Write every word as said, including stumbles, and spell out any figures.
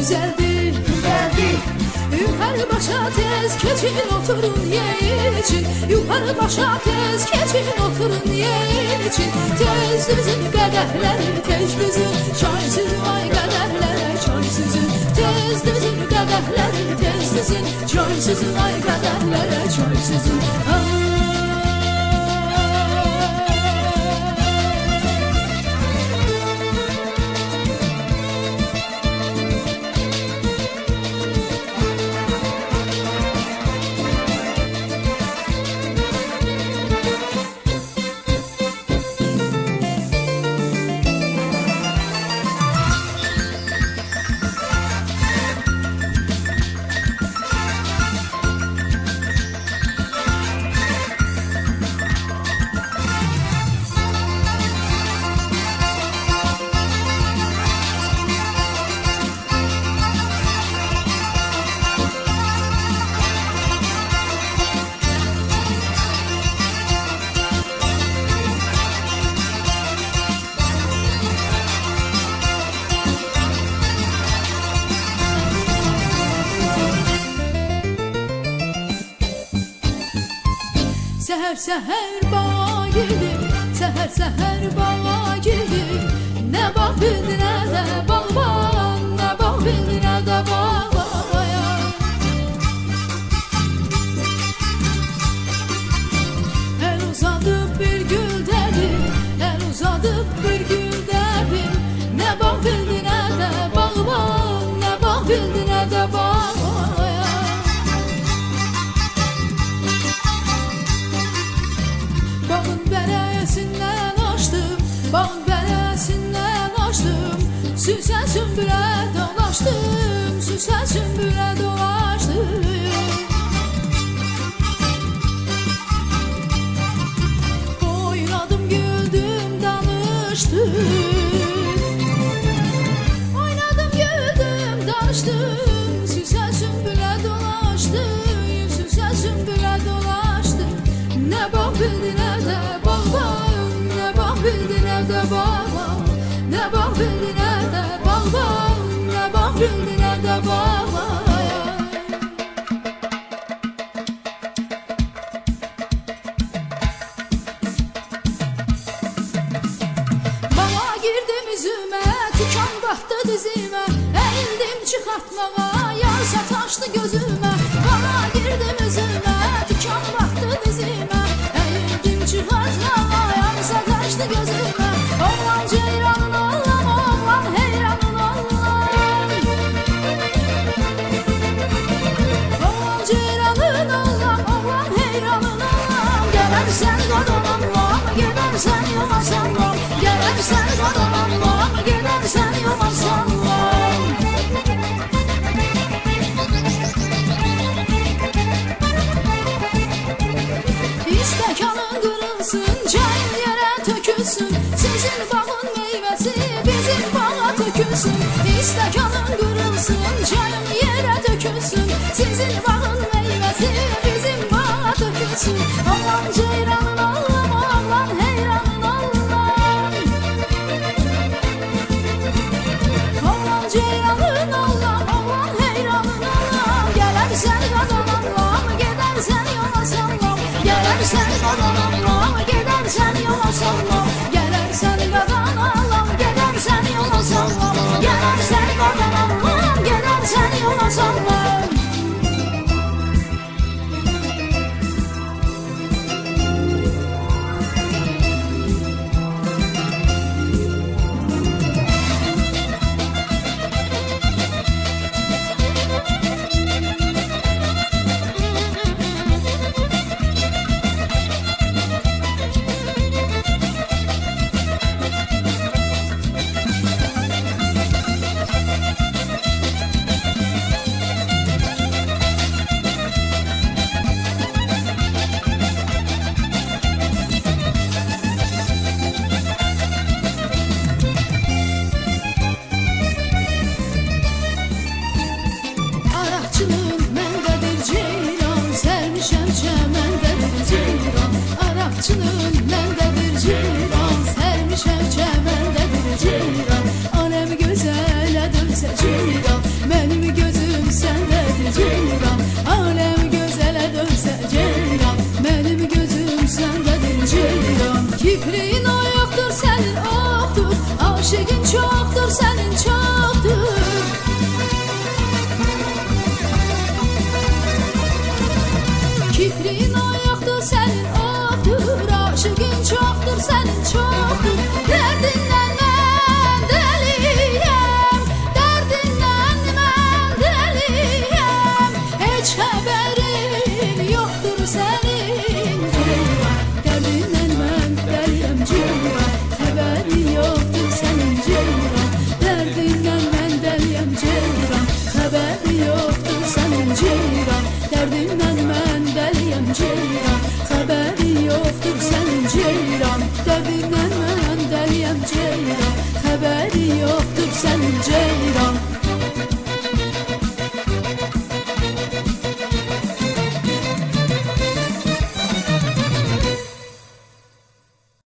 güzeldir, güzeldir. Yukarı başa tez keçin oturun yer için. Yukarı başa tez keçin oturun yer için. Tez düzün qədəhləri tez düzün, çay süzün ay qədəhlərə çay süzün. Tez düzün qədəhləri tez düzün, çay süzün ay qədəhlərə çay süzün. Səhər səhər bağa girdim, səhər səhər bağa girdim. Nə bax bildi, nə də bağban, nə bax bildi, nə də bağbaya. El uzadıb bir gül dədim, el uzadıb bir gül dədim. Nə bax bildi, nə də bağban, nə bax bildi, nə də bağbaya. Bağın bərəsindən açdım, bağın bərəsindən açdım. Süsən sümbülə dolaşdım, süsən sümbülə dolaşdım. Oynadım, güldüm, danışdım. Oynadım, güldüm, danışdım. Süsən sümbülə dolaşdım, süsən sümbülə dolaşdım. Nə bax bildi, nə də bağban, nə bax bildi, nə də bağban. Nə bax bildi, nə də bağban, nə bax bildi, nə də bağban. Bağa girdim üzümə, tikan batdı dizimə. Əyildim çıxartmağa, yar sataşdı gözümə. Bağa girdim üzümə, tikan batdı dizimə. Çıxartmağa, yar sataşdı gözümə. Oğlan ceyranın oğlan, oğlan heyranın oğlan. Oğlan ceyranın oğlan, oğlan heyranın oğlan. Gələrsən qadınanlam, gedərsən yola sallam. Gələrsən qadınanlam, gedərsən yola sallam. İstəkanın qırılsın, çayın yerə tökülsün. Sizin bağın meyvəsi bizim bağa tökülsün. İstəkanın qırılsın, çayın yerə tökülsün. Sizin bağın meyvəsi bizim bağa tökülsün. Oğlan ceyranın oğlan, oğlan heyranın oğlan. Oğlan ceyranın oğlan, oğlan heyranın oğlan. Gələrsən qadınanlam, gedərsən yola sallam. Gələrsən qadınanlam, gedərsən yola sallam. Gələrsən qadınanlam, gedərsən yola sallam. Gələrsən qadınanlam, gedərsən yola sallam. Kiprin ayaqdır sənin oxdur, aşığın çoxdur sənin çoxdur. Dərdindən mən dəliyəm, dərdindən mən dəliyəm. Heç xəbərin yoxdur sənin ceyran. Dərdindən mən dəliyəm ceyran, xəbərin yoxdur sənin ceyran. Dərdindən mən dəliyəm ceyran, xəbərin yoxdur sənin ceyran. Dərdindən mən dəliyəm ceyran.